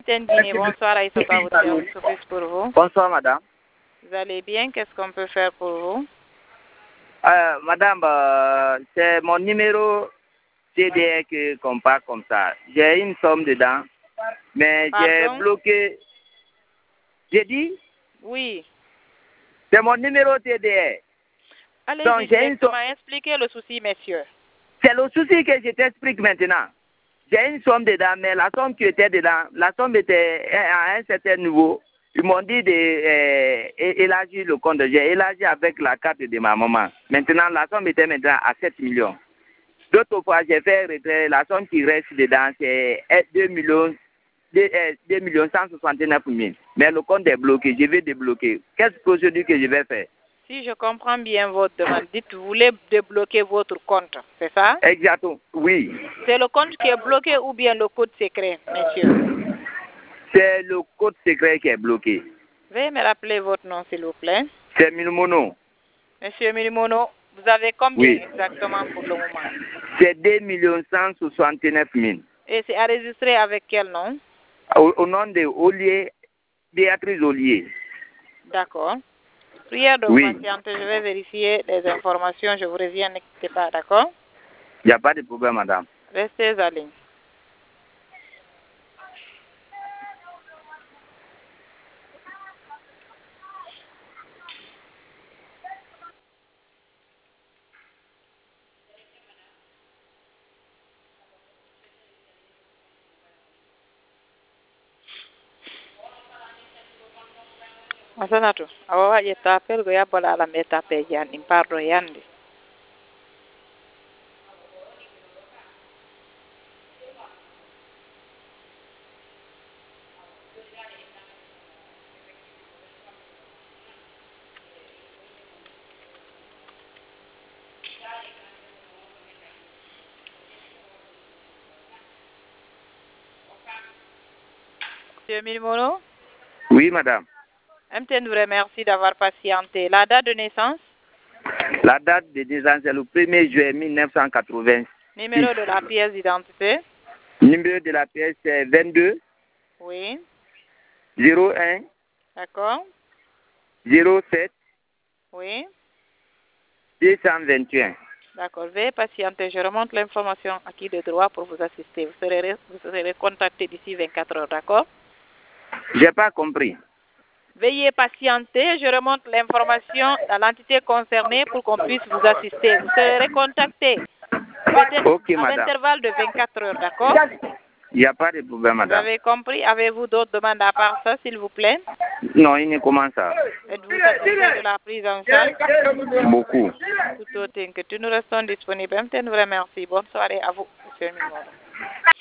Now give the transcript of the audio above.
Tendini, bonsoir Aïssata, votre service pour vous. Bonsoir, madame. Vous allez bien? Qu'est-ce qu'on peut faire pour vous? Madame, c'est mon numéro CDR qu'on parle comme ça. J'ai une somme dedans, mais j'ai bloqué. J'ai dit? Oui. C'est mon numéro TDR. Allez-y directement, expliquez le souci, messieurs. C'est le souci que je t'explique maintenant. J'ai une somme dedans, mais la somme qui était dedans, la somme était à un certain niveau. Ils m'ont dit d'élargir le compte. J'ai élargi avec la carte de ma maman. Maintenant, la somme était maintenant à 7 millions. D'autres fois, j'ai fait retrait. La somme qui reste dedans, c'est 2 millions 169 000. Mais le compte est bloqué. Je vais débloquer. Quelle procédure que je vais faire? Si je comprends bien votre demande, dites vous voulez débloquer votre compte, c'est ça? Exactement, oui. C'est le compte qui est bloqué ou bien le code secret, monsieur? C'est le code secret qui est bloqué. Veuillez me rappeler votre nom, s'il vous plaît. C'est Milimono. Monsieur Milimono, vous avez combien exactement pour le moment? C'est 2 169 000. Et c'est enregistré avec quel nom? Au nom de Ollier, Béatrice Ollier. D'accord. Prière de patiente, je vais vérifier les informations, je vous reviens, n'inquiétez pas, d'accord? Il n'y a pas de problème, madame. Restez en ligne. Masanato, awa je t'appelle go yabola la meta pe yan impardo yandi. Monsieur Milimono? Oui, madame. MTN vous remercie d'avoir patienté. La date de naissance? La date de naissance est le 1er juillet 1980. Numéro de la pièce d'identité? Numéro de la pièce c'est 22. Oui. 01. D'accord. 07. Oui. 221. D'accord. Veuillez patienter. Je remonte l'information à qui de droit pour vous assister. Vous serez contacté d'ici 24 heures, d'accord? J'ai pas compris. Veuillez patienter. Je remonte l'information à l'entité concernée pour qu'on puisse vous assister. Vous serez contacté peut-être à l'intervalle de 24 heures, d'accord? Il n'y a pas de problème, madame. Vous avez compris? Avez-vous d'autres demandes à part ça, s'il vous plaît? Non, il ne commence ça. Êtes-vous satisfait de la prise en charge? Beaucoup. Tout autre que nous restons disponibles. Je vous remercie. Bonne soirée à vous, monsieur Mimoro.